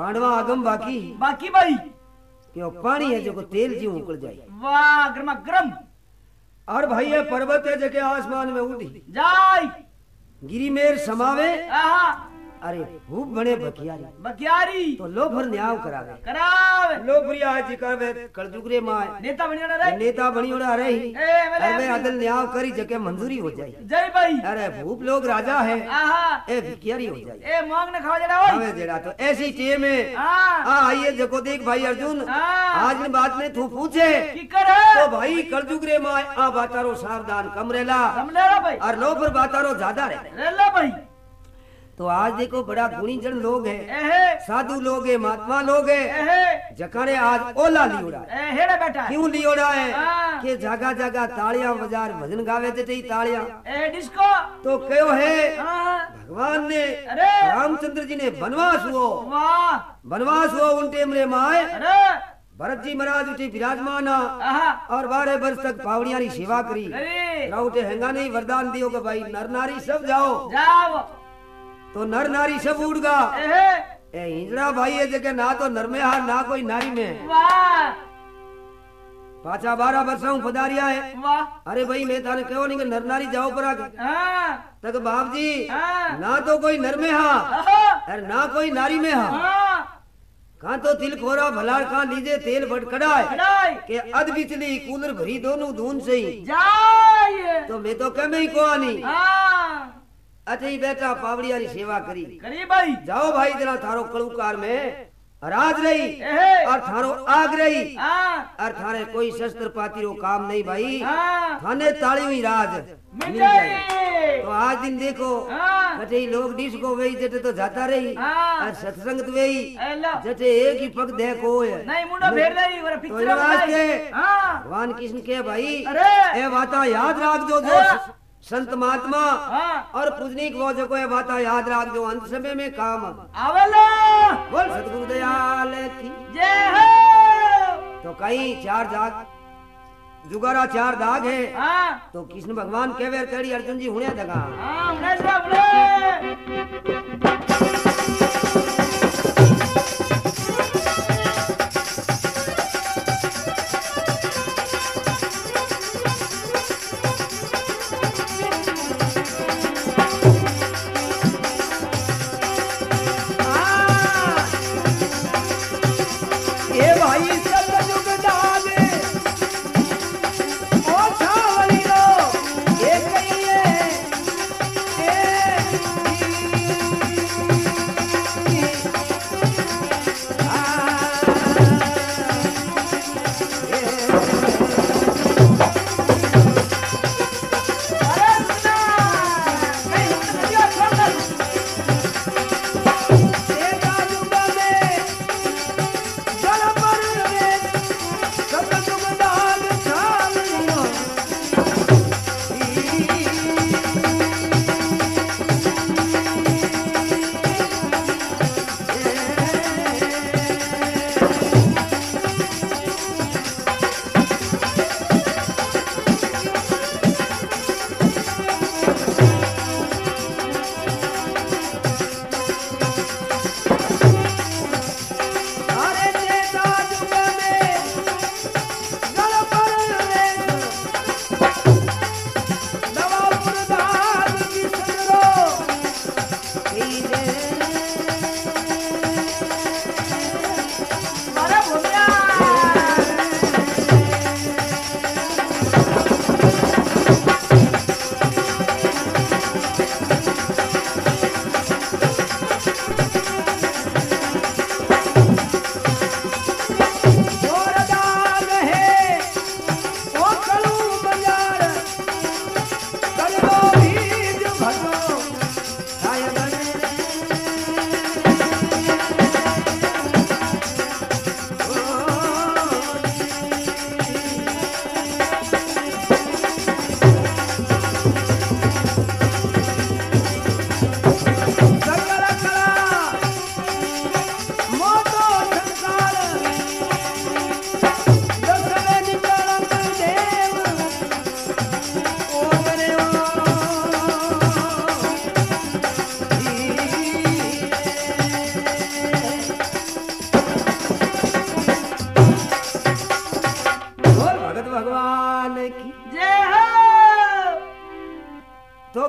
पांडवा आगम बाकी बाकी भाई क्यों पानी है जो तेल जी उकल जाए। वाह गर्मा गर्म। और भाई ये पर्वत है जगह आसमान में उड़ी जाय गिरिमेर समावे। आहा अरे खूब बड़े बकियारी बकियारी तो लो भर न्याव करावे करावे लो भरिया जी करवे कलजुगरे माय नेता बनियोड़ा रे नेता बनियोड़ा रे अरे अदल न्याव करी जके मंजूरी हो जाए। जय भाई अरे भूप लोग राजा है आहा ए बकियारी हो जाए ए मांग ने खावा जड़ा होय खावे जेड़ा तो ऐसी टेम में हां आइए जको देख भाई अर्जुन आज इन बात में तू पूछे की करे तो भाई कलजुगरे माय आ बातारो सावधान कमरेला भाई और लो पर बातारो ज्यादा रे रेला भाई। तो आज देखो बड़ा गुणी जन लोग है एहे साधु लोग है महात्मा लोग है एहे जकाने आज ओला लियोड़ा ए हेड़ा बेटा क्यों लियोड़ा है हाँ। कि जगह जगह तालियां बजार भजन गावे ते तालियां ए डिस्को तो कहो है हां भगवान ने अरे रामचंद्र जी ने बनवास हुओ वाह बनवास हुओ उन टेम रे माए अरे भरत जी महाराज उठी विराजमान आहा और 12 वर्ष तक पावड़िया री सेवा करी अरे राउटे हेंगा नहीं वरदान दियो कि भाई नर नारी सब जाओ जाओ तो नर नारी सब उड़ गा एहे ए हिजड़ा भाई है जगह ना तो नर में हार ना कोई नारी में वाह पाछा 12 वर्षों पधारिया है। वाह अरे भाई मैं थाने कहो नहीं कि नर नारी जाओ पर आके हां तक बाप जी हां ना तो कोई नर में हा और ना कोई नारी में हा हां कहां तो तिल खोरा भलाड़ कहां लीजे तेल भटकड़ाए खड़ाई के अध बिचली कूलर भरी दोनों धून से ही जाय तो मैं तो कमे ही को आनी हां अथे ही बैठा पावड़िया री सेवा करी करी भाई जाओ भाई जरा थारो कलुकार में राज रही एहे और थारो आग रही हां और थारे कोई शस्त्र पाती रो काम नहीं भाई हां थाने ताली हुई राज मिल मिल जाए। जाए तो आज दिन देखो हां कटे लोग डिस्को वही जटे तो जाता रही हां और सत्संग तो वही एला जटे एक ही पग देखो नहीं मुंडा फेर रही और तो पिक्चर वास्ते हां भगवान कृष्ण के भाई अरे ए बाता याद राख जो संत महात्मा हां और पूजनीक वो जो कोई बाता याद राख जो अंत समय में काम आवला बोल सतगुरु दयाल की जय हो। तो कई 4 दाग जुगारा 4 दाग है हां तो कृष्ण भगवान केवे कड़ी अर्जुन जी हुणे दगा हां नजरा बोले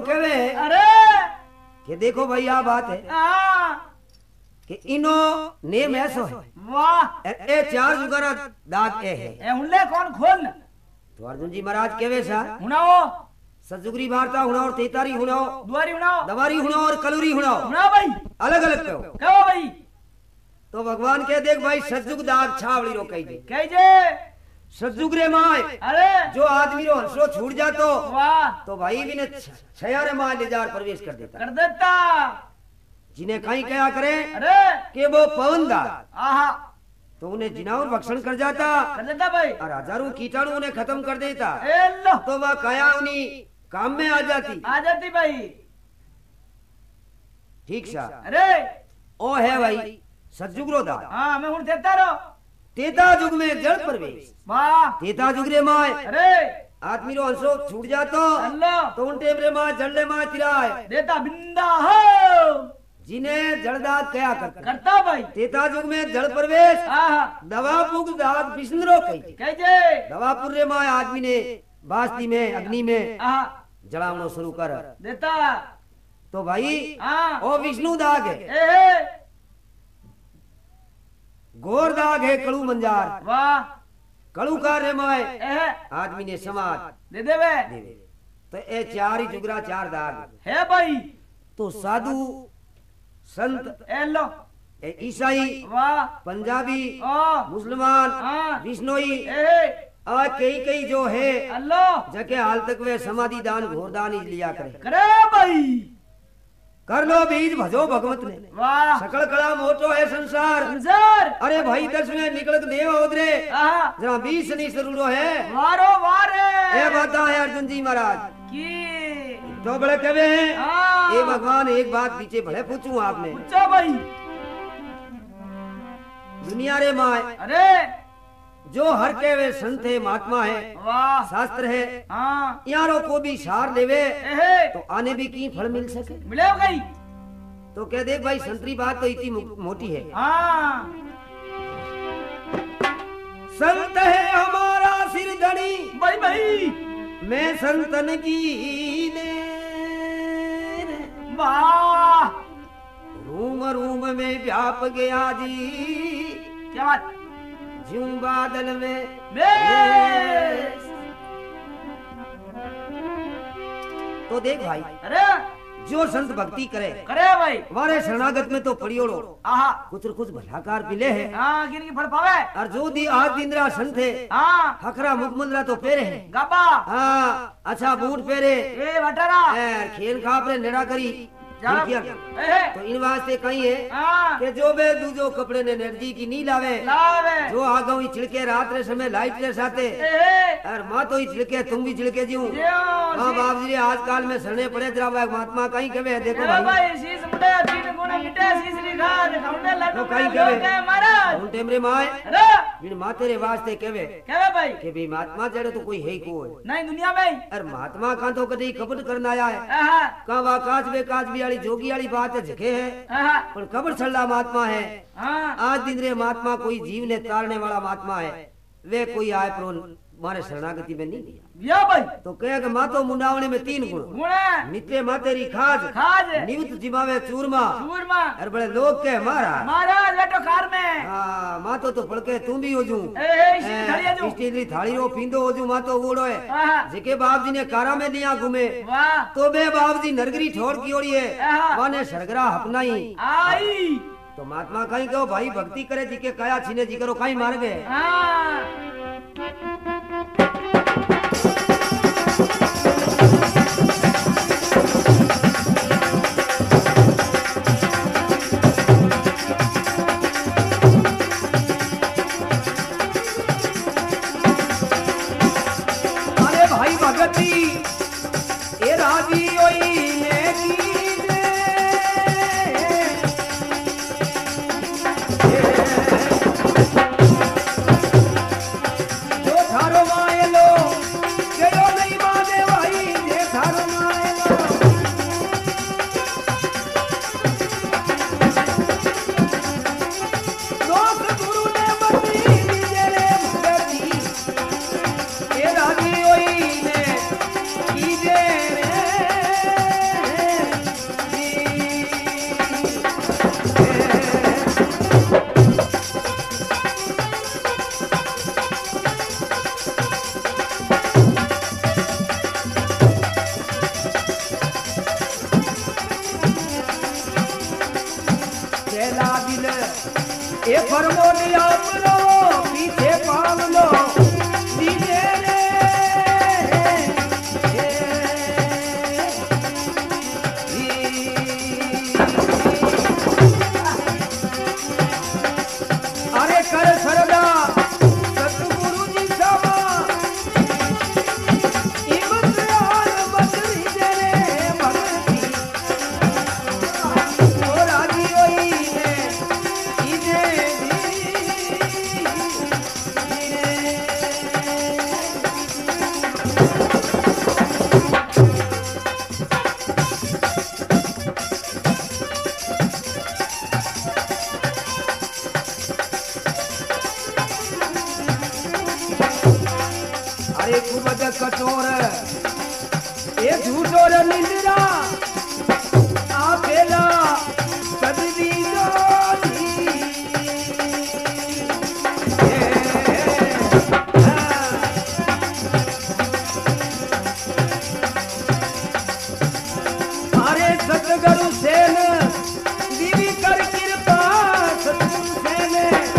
कहे अरे कि देखो भाई आ बात है हाँ कि इनो नेम ऐसो है वाह ए चार जुगारा दाग ए है ए उनले कौन खोल तो अर्जुन जी महाराज केवे सा हुनाओ सतजुगरी वार्ता हुनाओ तेतारी हुनाओ दुआरी हुनाओ दवारी हुनाओ और कलूरी हुनाओ हुनाओ भाई अलग अलग कहो कहो भाई तो भगवान के देख भाई सतजुग दाग छावड़ी रो कही दे कही जे सतजुग रे माय अरे जो आदमी रो हंसो छूट जातो वाह तो भाई भी ने छयारे माय ले जार प्रवेश कर देता कर देता जिन्हें कहीं क्या करे अरे कि वो पवन दाग आहा तो उन्हें जिनावर भक्षण कर जाता कर देता भाई और हजारों कीटाणु उन्हें खत्म कर देता ए लो तो वह काया उन्हीं काम में आ जाती आ जाती भाई ठीक सा अरे ओ है भाई सतजुग रो दाग हाँ मैं हूं देता रो तेता जुग में जल प्रवेश वाह तेता जुग रे माय अरे आदमी रो हंसो छूट जातो अल्लाह तो उन टेबरे माय जलने माय तिराय देता बिंदा हो जिन्हें जलदाग क्या करता करता भाई तेता जुग में जल प्रवेश आहा दवापुग दाग विष्णु कही कही जे दवापुर रे माय आदमी ने बास्ती में अग्नि में आहा जलावनो शुरू कर देता तो भाई हाँ ओ विष्णु दाग है ए गोर दाग है कड़ू मंजार वाह कड़ू का रे माय ए आदमी ने समाज दे देवे देवे तो ए चार ही जुगरा चार दाग है भाई तो साधु संत ए लो ए ईसाई वाह पंजाबी ओ मुसलमान हाँ विष्णोई ए आ कई कई जो है अल्लाह जके हाल तक वे समाधि दान घोर दान ही लिया करे करे भाई कर लो बीज भजो भगवत ने वाह सकल कला मोटो है संसार संसार अरे भाई दस में निकल देव उधरे आहा जरा 20 नहीं सरूड़ो है वारो वारे ए बता है अर्जुन जी महाराज की तो बड़े कवे हैं हाँ ए भगवान एक बात पीछे भले पूछूं आपने पूछो भाई दुनिया रे माय अरे जो हर के वे संत है महात्मा है वाह शास्त्र है हाँ यारों को भी सार लेवे ए तो आने भी की फल मिल सके मिले गई तो कह देख भाई संतरी बात तो इतनी मोटी है हाँ संत है हमारा सिर धड़ी भाई भाई मैं संतन की ने वाह रूम रूम में व्याप गया जी क्या बात ज्यों बादल में बेस तो देख भाई अरे जो संत भक्ति करे करे भाई हमारे शरणागत में तो पड़ियोड़ो आहा कुछ कुछ भलाकार मिले है हाँ गिन की फड़ पावे और जो दी आज दिनरा संत है हाँ हकरा मुखमुंदरा तो पेरे है गबा हाँ अच्छा बूट पेरे ए वटरा खेल खाप रे नेड़ा करी जाना किया। ए तो इन वास्ते कहीं है हाँ कि जो बे दूजो कपड़े ने एनर्जी की नी लावे लावे जो आगो ही छिड़के रात रे समय लाइट रे साथे ए और माँ तो ही छिड़के तुम भी छिड़के जीव जियो हाँ बाप जी आजकल में सड़ने पड़े जरा महात्मा कहीं कहे देखो चलो भाई भाई शीश मुंडे तीन गुना मिटे शीश लिखा दिखाऊंगे लड्डू तो कहीं लोग कहे है महाराज उन टेमरे माए अरे बिन माते रे वास्ते कहे क्या भाई कि भी महात्मा जड़े तो कोई है को है नहीं दुनिया में और महात्मा का तो कभी कपट करना आया है आहा का वा काज बे काज भी वाली जोगी वाली बात है झके है आहा पर कबर छल्ला महात्मा है हाँ आज दिन रे महात्मा कोई जीव ने तारने वाला महात्मा है वे कोई आए पर मारे शरणागति में नहीं लिया या भाई तो कहे कि मातो मुंडावने में 3 गुण गुणे नित्य मातेरी खाज खाज निवत जिमावे चूरमा सूरमा और बड़े लोग के मारा महाराज बैठो कार में हाँ मातो तो पड़के तुम भी हो जू ए शीश खड़ी है जो स्टील थाली रो पींदो हो जू मातो उड़ो है आहा जिके बाप जी ने कारा में लिया घूमे वाह तो बे बाप जी नरगरी ठोड़ की ओड़ी है आहा। माने सरगरा अपनाई आई तो महात्मा कहीं कहो भाई भक्ति करे जी के काया छीने जी करो कहीं मार गए हाँ अरे भाई भगती ए राजी ओई ने कीजे जो पहला दिल ए फरमो दिया अपनो पीछे पाव लो दीजे रे अरे कर सरदा सतगुरु जी सामा इमत आल बदरी दे रे भगती ओ राजी होई ने इजे अरे कुबद कठोर ए झूठोर निंद्रा आपेला सददी जोधी अरे सतगुरु सेन दीवी कर कृपा सतगुरु सेन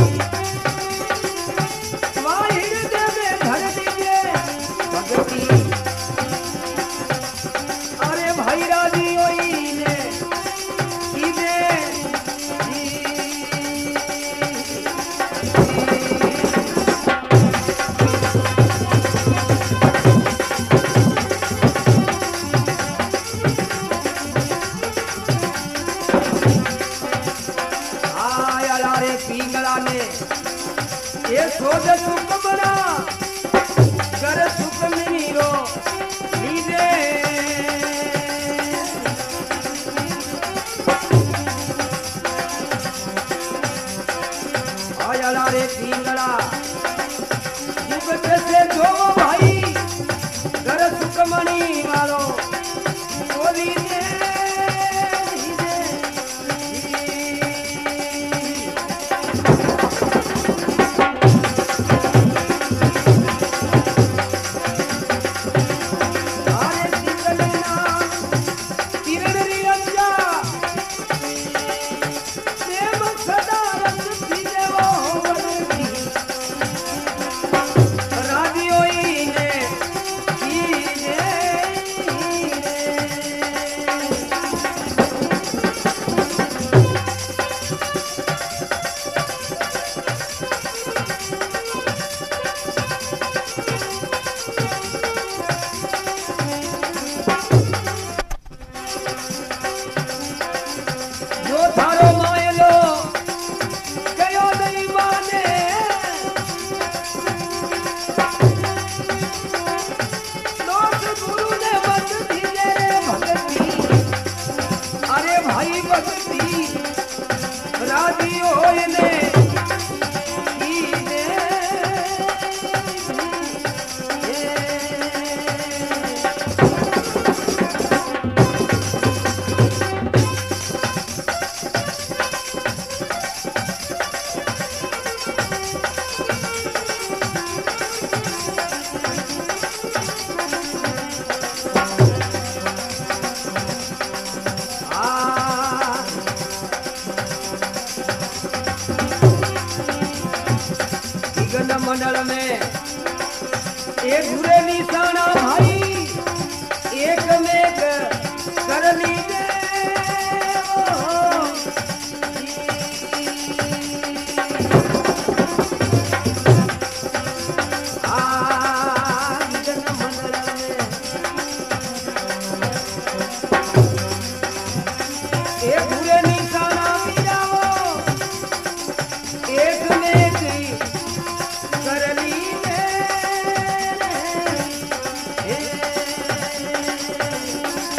अरे भाई राजी होई ने इजे आया रे पिंगला ने ये सोच सुख बना कर सुख मिलो लीजे आया रे पिंगला युग से जो भाई कर सुख मणि वालो ओ लीजे राजी होए ने मंडल में एक घुरे निशाना भाई एक में कर लीजे एक घुरे निशाना मिलाओ एक में कर लीजे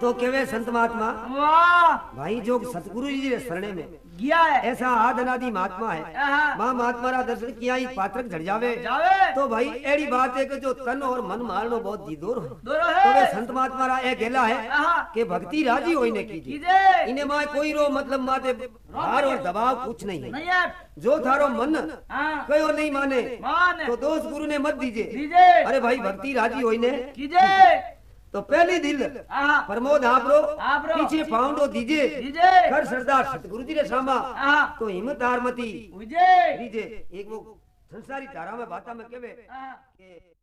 तो केवे संत महात्मा वाह भाई जो सतगुरु जी रे शरणे में गया है ऐसा आद अनादि महात्मा है हाँ। मां महात्मा रा दर्शन किया ही पात्रक झड़ जावे जावे तो भाई एड़ी बात है कि जो तन और मन मारनो बहुत दी दूर हो दोरो तो वे है संत महात्मा रा ए गेला है हाँ। कि भक्ति राजी होइने कीजिए कीजे इन्हें मां कोई रो मतलब माते भार और दबाव कुछ नहीं है नहीं है जो थारो मन हाँ कयो नहीं माने मान तो दोस्त गुरु ने मत दीजिए दीजे अरे भाई भक्ति राजी होइने कीजे तो पहली दिल हाँ प्रमोद आपरो आपरो। पीछे पाउंडो दीजिए दीजे कर सरदार सतगुरु जी रे सामा हाँ तो हिम्मत हार मती उजे दीजिए एक वो संसारी धारा में बाता में केवे हाँ कि